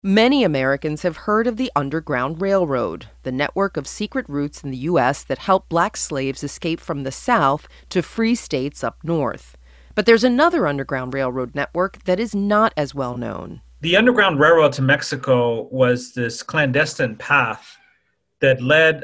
Many Americans have heard of the Underground Railroad, the network of secret routes in the U.S. that helped black slaves escape from the South to free states up north. But there's another Underground Railroad network that is not as well known. The Underground Railroad to Mexico was this clandestine path that led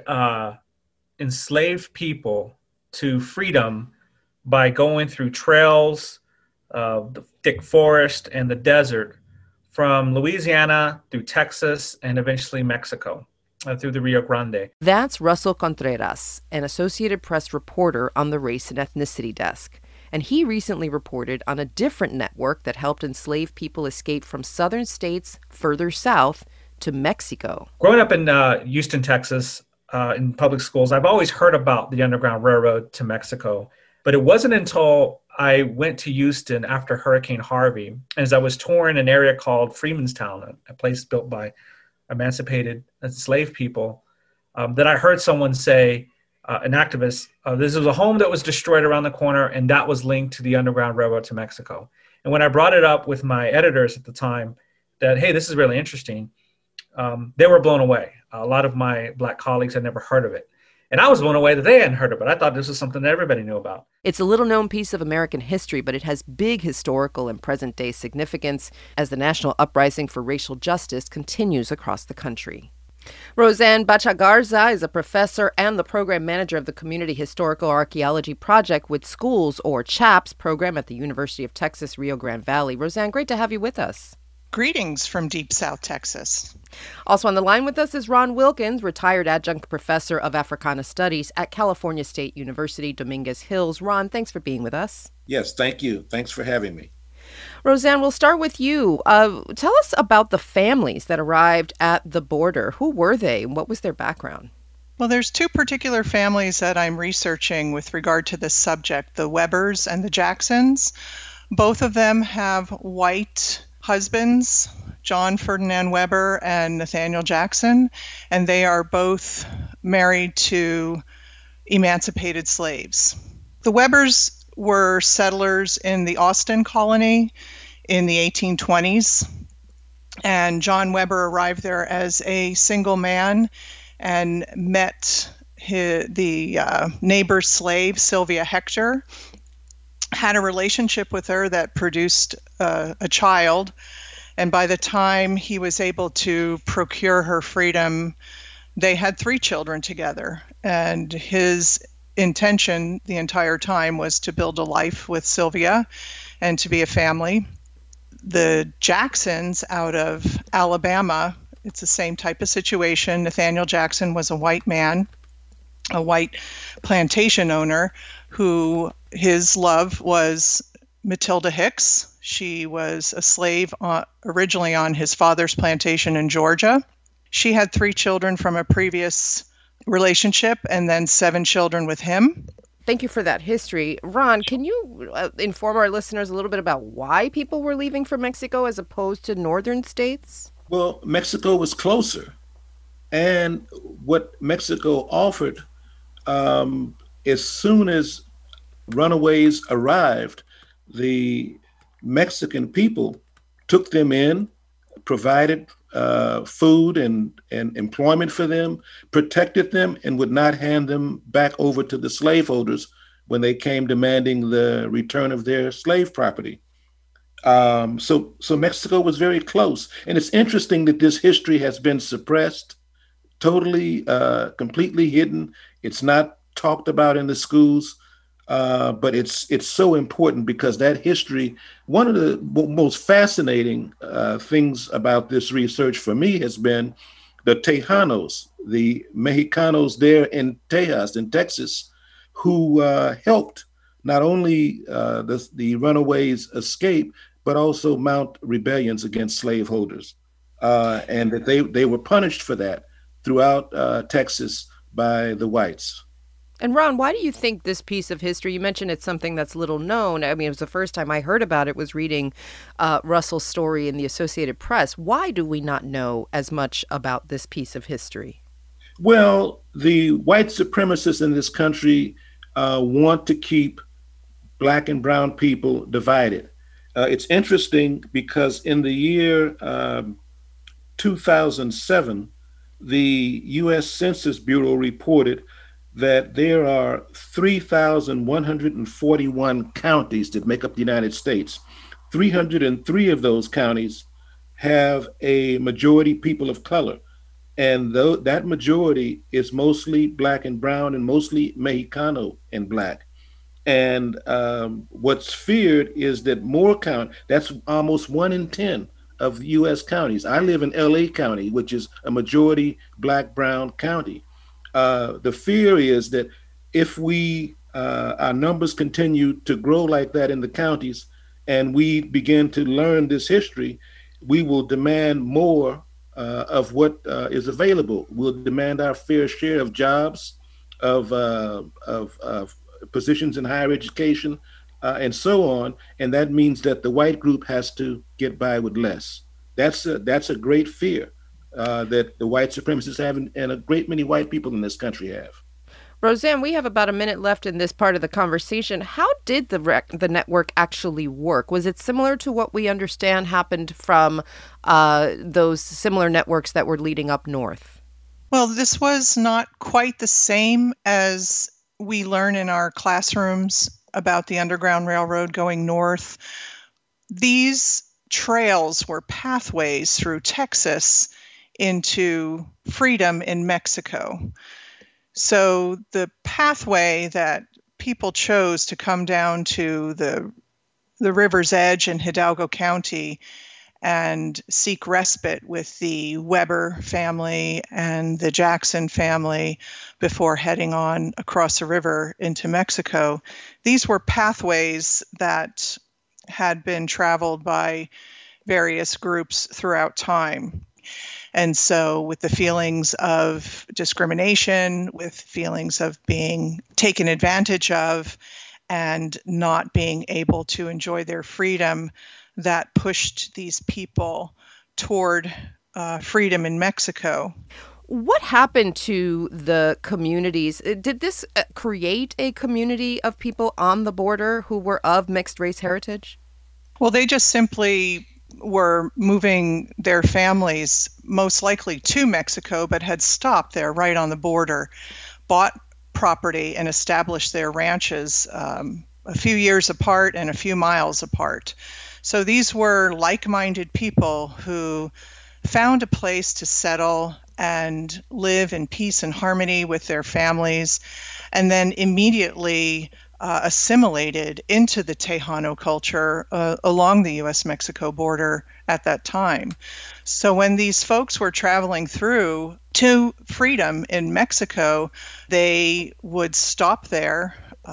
enslaved people to freedom by going through trails, the thick forest, and the desert from Louisiana through Texas and eventually Mexico through the Rio Grande. That's Russell Contreras, an Associated Press reporter on the Race and Ethnicity desk. And he recently reported on a different network that helped enslaved people escape from southern states further south to Mexico. Growing up in Houston, Texas, in public schools, I've always heard about the Underground Railroad to Mexico. But it wasn't until I went to Houston after Hurricane Harvey, as I was touring an area called Freemanstown, a place built by emancipated enslaved people, that I heard someone say, an activist, this was a home that was destroyed around the corner, and that was linked to the Underground Railroad to Mexico. And when I brought it up with my editors at the time, that, hey, this is really interesting, they were blown away. A lot of my Black colleagues had never heard of it. And I was blown away that they hadn't heard of it. I thought this was something that everybody knew about. It's a little-known piece of American history, but it has big historical and present-day significance as the national uprising for racial justice continues across the country. Roseanne Bacha-Garza is a professor and the program manager of the Community Historical Archaeology Project with Schools, or CHAPS, program at the University of Texas, Rio Grande Valley. Roseanne, great to have you with us. Greetings from Deep South Texas. Also on the line with us is Ron Wilkins, retired adjunct professor of Africana Studies at California State University, Dominguez Hills. Ron, thanks for being with us. Yes, thank you. Thanks for having me. Roseanne, we'll start with you. Tell us about the families that arrived at the border. Who were they and what was their background? Well, there's two particular families that I'm researching with regard to this subject, the Webbers and the Jacksons. Both of them have white husbands, John Ferdinand Weber and Nathaniel Jackson, and they are both married to emancipated slaves. The Webbers were settlers in the Austin colony in the 1820s, and John Weber arrived there as a single man and met the neighbor slave, Sylvia Hector, had a relationship with her that produced a child. And by the time he was able to procure her freedom, they had 3 children together. And his intention the entire time was to build a life with Sylvia and to be a family. The Jacksons out of Alabama, it's the same type of situation. Nathaniel Jackson was a white man, a white plantation owner who his love was Matilda Hicks. She was a slave originally on his father's plantation in Georgia. She had 3 children from a previous relationship and then 7 children with him. Thank you for that history. Ron, can you inform our listeners a little bit about why people were leaving for Mexico as opposed to northern states? Well, Mexico was closer. And what Mexico offered, as soon as runaways arrived, the Mexican people took them in, provided food and employment for them, protected them, and would not hand them back over to the slaveholders when they came demanding the return of their slave property. So Mexico was very close. And it's interesting that this history has been suppressed, totally, completely hidden. It's not talked about in the schools. But it's so important because that history, one of the most fascinating things about this research for me has been the Tejanos, the Mexicanos there in Tejas, in Texas, who helped not only the runaways escape, but also mount rebellions against slaveholders. And that they were punished for that throughout Texas by the whites. And Ron, why do you think this piece of history, you mentioned it's something that's little known. I mean, it was the first time I heard about it was reading Russell's story in the Associated Press. Why do we not know as much about this piece of history? Well, the white supremacists in this country want to keep Black and brown people divided. It's interesting because in the year 2007, the U.S. Census Bureau reported that there are 3,141 counties that make up the United States. 303 of those counties have a majority people of color. And though that majority is mostly Black and brown and mostly Mexicano and Black. And what's feared is that that's almost 1 in 10 of the U.S. counties. I live in LA County, which is a majority Black, brown county. The fear is that if our numbers continue to grow like that in the counties, and we begin to learn this history, we will demand more of what is available. We'll demand our fair share of jobs, of positions in higher education, and so on. And that means that the white group has to get by with less. That's a great fear that the white supremacists have, and a great many white people in this country have. Roseanne, we have about a minute left in this part of the conversation. How did the network actually work? Was it similar to what we understand happened from those similar networks that were leading up north? Well, this was not quite the same as we learn in our classrooms about the Underground Railroad going north. These trails were pathways through Texas into freedom in Mexico. So the pathway that people chose to come down to the river's edge in Hidalgo County and seek respite with the Weber family and the Jackson family before heading on across the river into Mexico, these were pathways that had been traveled by various groups throughout time. And so with the feelings of discrimination, with feelings of being taken advantage of and not being able to enjoy their freedom, that pushed these people toward freedom in Mexico. What happened to the communities? Did this create a community of people on the border who were of mixed race heritage? Well, they just simply were moving their families most likely to Mexico, but had stopped there right on the border, bought property and established their ranches a few years apart and a few miles apart. So these were like-minded people who found a place to settle and live in peace and harmony with their families, and then immediately assimilated into the Tejano culture along the U.S.-Mexico border at that time. So when these folks were traveling through to freedom in Mexico, they would stop there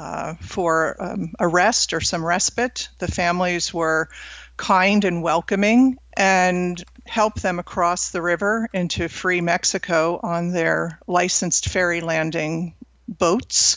for a rest or some respite. The families were kind and welcoming and help them across the river into free Mexico on their licensed ferry landing boats.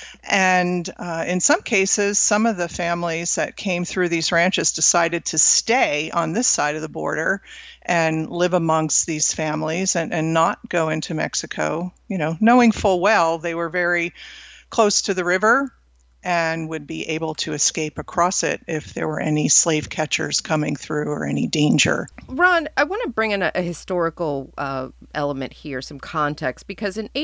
And in some cases, some of the families that came through these ranches decided to stay on this side of the border and live amongst these families and not go into Mexico, knowing full well they were very close to the river and would be able to escape across it if there were any slave catchers coming through or any danger. Ron, I want to bring in a historical element here, some context, because in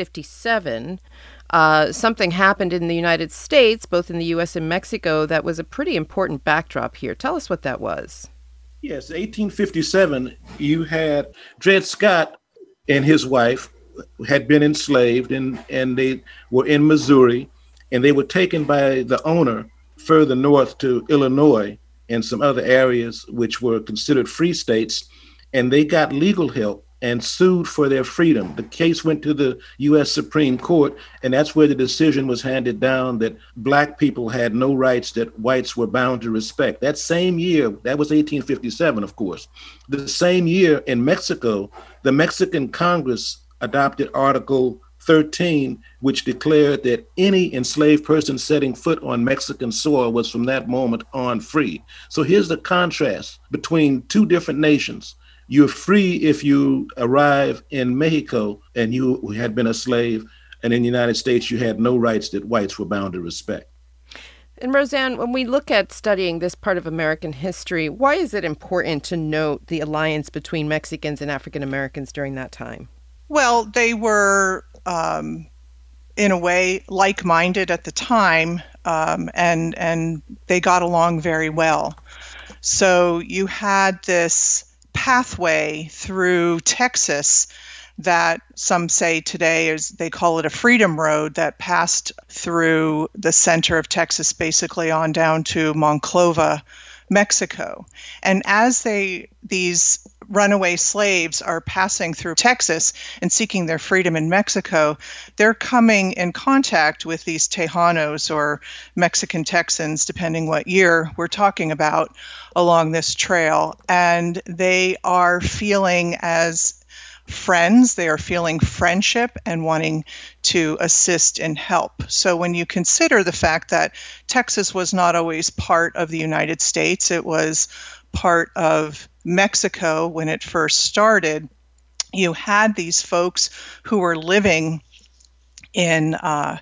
1857, something happened in the United States, both in the U.S. and Mexico, that was a pretty important backdrop here. Tell us what that was. Yes, 1857, you had Dred Scott and his wife had been enslaved, and they were in Missouri, and they were taken by the owner further north to Illinois and some other areas which were considered free states, and they got legal help and sued for their freedom. The case went to the U.S. Supreme Court, and that's where the decision was handed down that Black people had no rights that whites were bound to respect. That same year, that was 1857, of course. The same year in Mexico, the Mexican Congress adopted Article 13, which declared that any enslaved person setting foot on Mexican soil was from that moment on free. So here's the contrast between two different nations. You're free if you arrive in Mexico and you had been a slave, and in the United States, you had no rights that whites were bound to respect. And Roseanne, when we look at studying this part of American history, why is it important to note the alliance between Mexicans and African Americans during that time? Well, they were, in a way, like-minded at the time, and they got along very well. So you had this pathway through Texas that some say today is, they call it a freedom road, that passed through the center of Texas, basically on down to Monclova, Mexico. And as these runaway slaves are passing through Texas and seeking their freedom in Mexico, they're coming in contact with these Tejanos or Mexican Texans, depending what year we're talking about, along this trail. And they are feeling as friends, they are feeling friendship and wanting to assist and help. So when you consider the fact that Texas was not always part of the United States, it was part of Mexico when it first started, you had these folks who were living in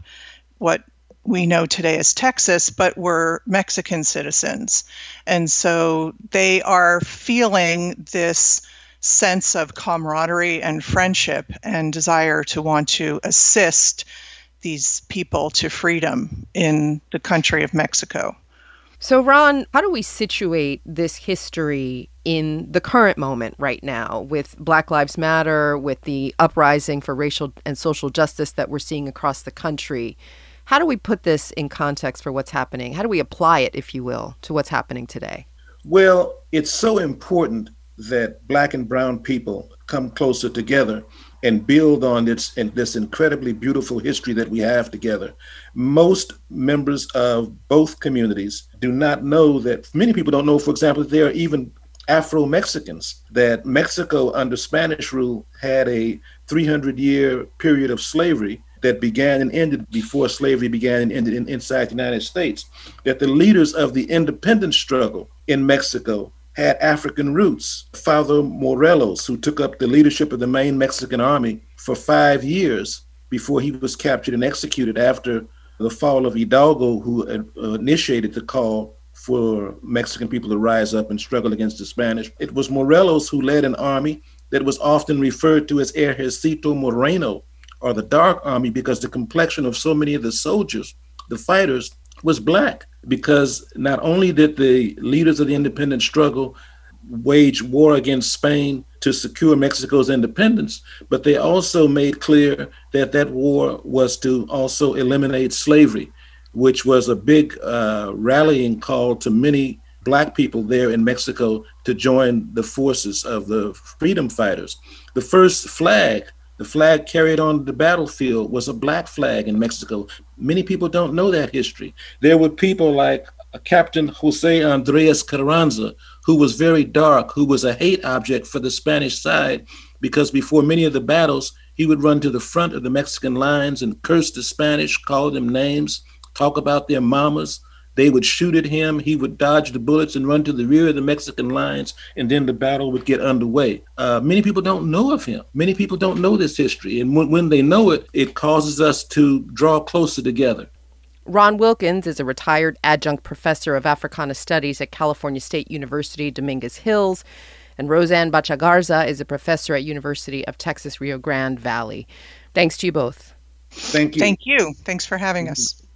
what we know today as Texas, but were Mexican citizens. And so they are feeling this sense of camaraderie and friendship and desire to want to assist these people to freedom in the country of Mexico. So, Ron, how do we situate this history in the current moment right now with Black Lives Matter, with the uprising for racial and social justice that we're seeing across the country? How do we put this in context for what's happening? How do we apply it, if you will, to what's happening today? Well, it's so important that Black and brown people come closer together and build on this incredibly beautiful history that we have together. Most members of both communities do not know that, many people don't know, for example, that there are even Afro-Mexicans, that Mexico under Spanish rule had a 300-year period of slavery that began and ended before slavery began and ended inside the United States, that the leaders of the independence struggle in Mexico had African roots. Father Morelos, who took up the leadership of the main Mexican army for 5 years before he was captured and executed after the fall of Hidalgo, who initiated the call for Mexican people to rise up and struggle against the Spanish. It was Morelos who led an army that was often referred to as Ejército Moreno, or the Dark Army, because the complexion of so many of the soldiers, the fighters, was Black. Because not only did the leaders of the independence struggle wage war against Spain to secure Mexico's independence, but they also made clear that that war was to also eliminate slavery, which was a big rallying call to many Black people there in Mexico to join the forces of the freedom fighters. The first flag, the flag carried on the battlefield, was a Black flag in Mexico. Many people don't know that history. There were people like Captain Jose Andres Carranza, who was very dark, who was a hate object for the Spanish side, because before many of the battles, he would run to the front of the Mexican lines and curse the Spanish, call them names, talk about their mamas. They would shoot at him. He would dodge the bullets and run to the rear of the Mexican lines, and then the battle would get underway. Many people don't know of him. Many people don't know this history. And when they know it, it causes us to draw closer together. Ron Wilkins is a retired adjunct professor of Africana Studies at California State University, Dominguez Hills. And Roseanne Bacha-Garza is a professor at University of Texas, Rio Grande Valley. Thanks to you both. Thank you. Thank you. Thanks for having us.